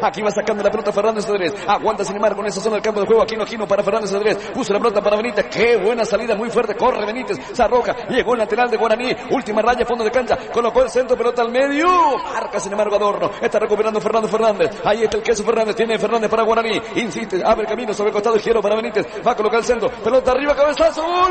Aquí va sacando la pelota Fernández Cedrés. Aguanta sin embargo en esa zona del campo de juego. Aquino para Fernández Cedrés. Puso la pelota para Benítez. Qué buena salida, muy fuerte. Corre Benítez. Se arroja. Llegó el lateral de Guaraní. Última raya, fondo de cancha. Colocó el centro, pelota al medio. Marca sin embargo Adorno. Está recuperando Fernando Fernández. Ahí está el queso Fernández. Tiene Fernández para Guaraní. Insiste. Abre camino sobre el costado izquierdo para Benítez. Va a colocar el centro. Pelota arriba, cabezazo. ¡Gol!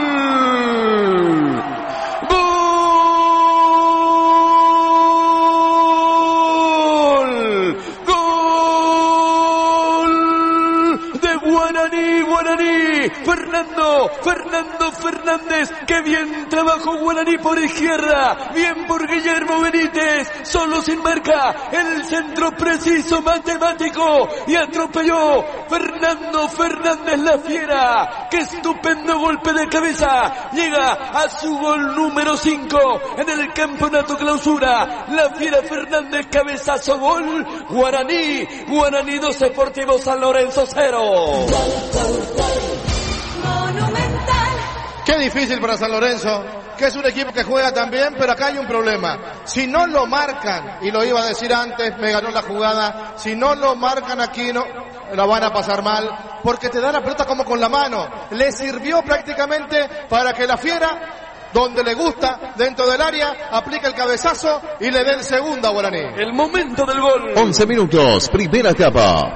Guaraní, Fernando Fernández, que bien trabajó Guaraní por izquierda, bien por Guillermo Benítez, solo sin marca, el centro preciso matemático y atropelló Fernando Fernández la fiera, qué estupendo golpe de cabeza, llega a su gol número 5 en el campeonato clausura, la fiera Fernández, cabezazo, gol, Guaraní 2, Sportivo San Lorenzo 0. Qué difícil para San Lorenzo, que es un equipo que juega también, pero acá hay un problema. Si no lo marcan, y lo iba a decir antes, me ganó la jugada, si no lo marcan aquí, no, la van a pasar mal, porque te da la pelota como con la mano. Le sirvió prácticamente para que la fiera, donde le gusta, dentro del área, aplica el cabezazo y le dé el segundo a Guaraní. El momento del gol. 11 minutos, primera etapa.